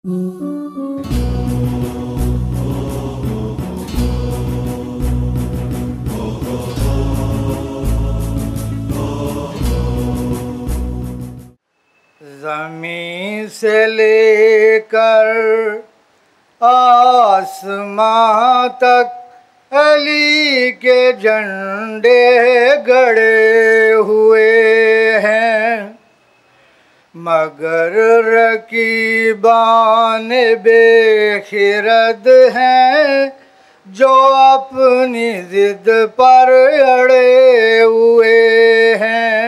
ज़मीं से लेकर आसमां तक अली के झंडे गड़े हुए हैं, मगर रकीबान बेखिरद हैं जो अपनी जिद पर अड़े हुए हैं।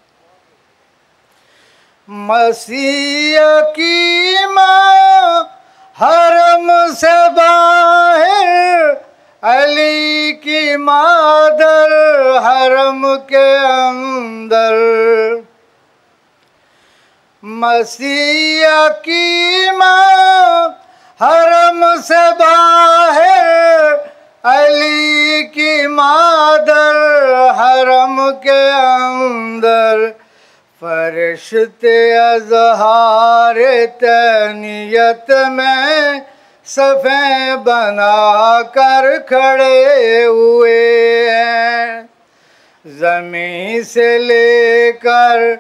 मसीह की माँ हरम से बाहर, अली की मादर हरम के अंदर। मसीह की माँ हरम से बाहर, अली की मादर हरम के अंदर। फरिश्ते अज़हार तनियत में सफ़े बना कर खड़े हुए हैं। ज़मीं से लेकर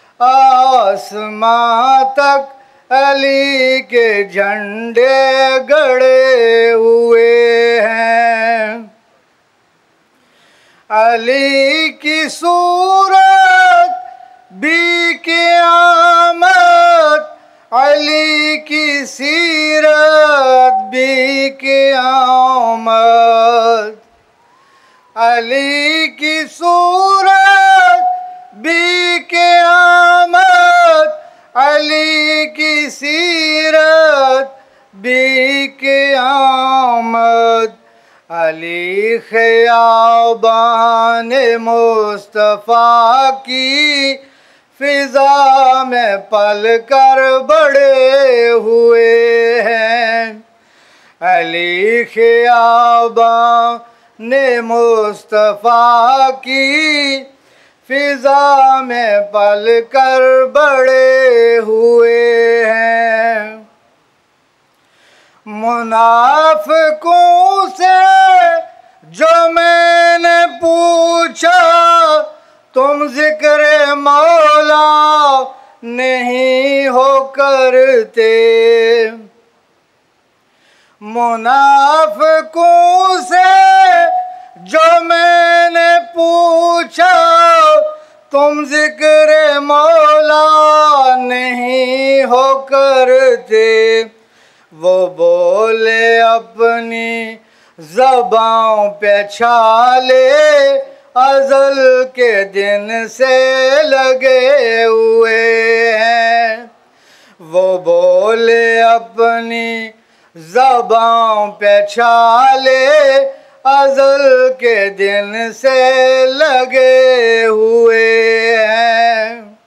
आसमां तक अली के झंडे गड़े हुए हैं। अली की सूरत भी क़यामत, अली की सीरत भी क़यामत। अली की सूरत भी क़यामत, अली की सीरत भी क़यामत। अली ख़ियाबान मुस्तफ़ा की फ़िज़ा में पल कर बड़े हुए हैं। अली ख़ियाबान मुस्तफ़ा की फ़िज़ा में पल कर बड़े हुए हैं। मुनाफ़िक़ों से जो मैंने पूछा, तुम ज़िक्र मौला नहीं हो करते। मुनाफ़िक़ों से जो मैंने पूछा, तुम ज़िक्र मौला नहीं हो करते। वो बोले अपनी ज़बान पे छाले अज़ल के दिन से लगे हुए हैं। वो बोले अपनी ज़बान पे छाले अज़ल के दिन से लगे हुए हैं।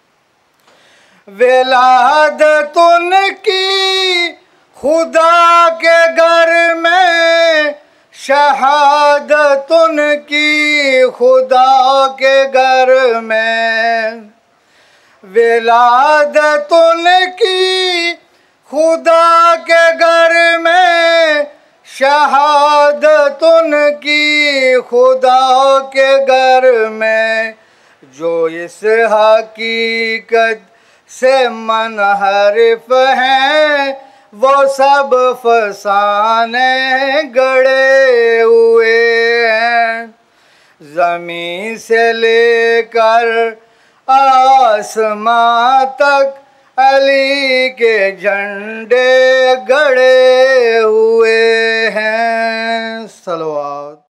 विलादत उनकी खुदा के घर में, शहादत उनकी खुदा के घर में। विलादत उनकी खुदा के घर में, शहादत उनकी खुदा के घर में। जो इस हकीकत से मनहरिफ हैं, वो सब फसाने गड़े हुए हैं। ज़मीं से लेकर आसमां तक अली के झंडे गड़े हुए